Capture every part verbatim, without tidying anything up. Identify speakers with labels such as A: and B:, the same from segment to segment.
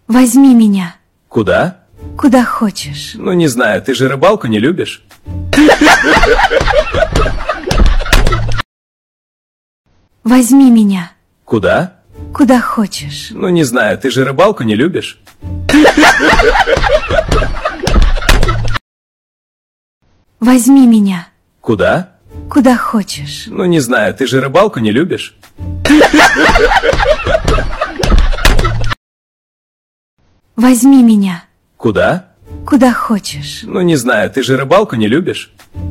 A: Возьми меня.
B: Куда?
A: Куда хочешь.
B: Ну, не знаю, ты же рыбалку не любишь?
A: Возьми меня.
B: Куда?
A: Куда хочешь.
B: Ну, не знаю, ты же рыбалку не любишь?
A: Возьми меня.
B: Куда?
A: Куда хочешь.
B: Ну, не знаю, ты же рыбалку не любишь?
A: Возьми меня.
B: Куда?
A: Куда хочешь.
B: Ну, не знаю, ты же рыбалку не любишь?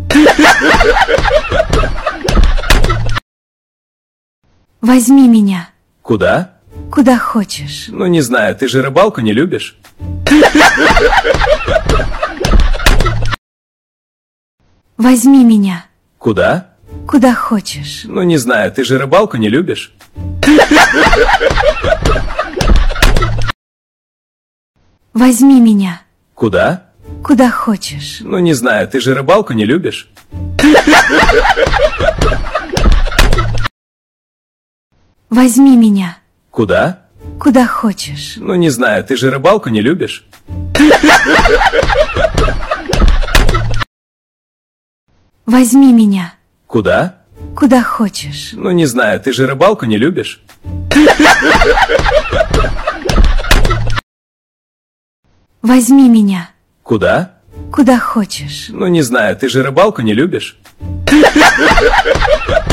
A: Возьми меня.
B: Куда?
A: Куда хочешь.
B: Ну, не знаю, ты же рыбалку не любишь?
A: Возьми меня.
B: Куда?
A: Куда хочешь.
B: Ну, не знаю, ты же рыбалку не любишь?
A: Возьми меня.
B: Куда?
A: Куда хочешь.
B: Ну, не знаю, ты же рыбалку не любишь?
A: Возьми меня.
B: Куда?
A: Куда хочешь.
B: Ну, не знаю, ты же рыбалку не любишь?
A: Возьми меня.
B: Куда?
A: Куда хочешь.
B: Ну, не знаю, ты же рыбалку не любишь?
A: Возьми меня.
B: Куда?
A: Куда хочешь.
B: Ну, не знаю, ты же рыбалку не любишь?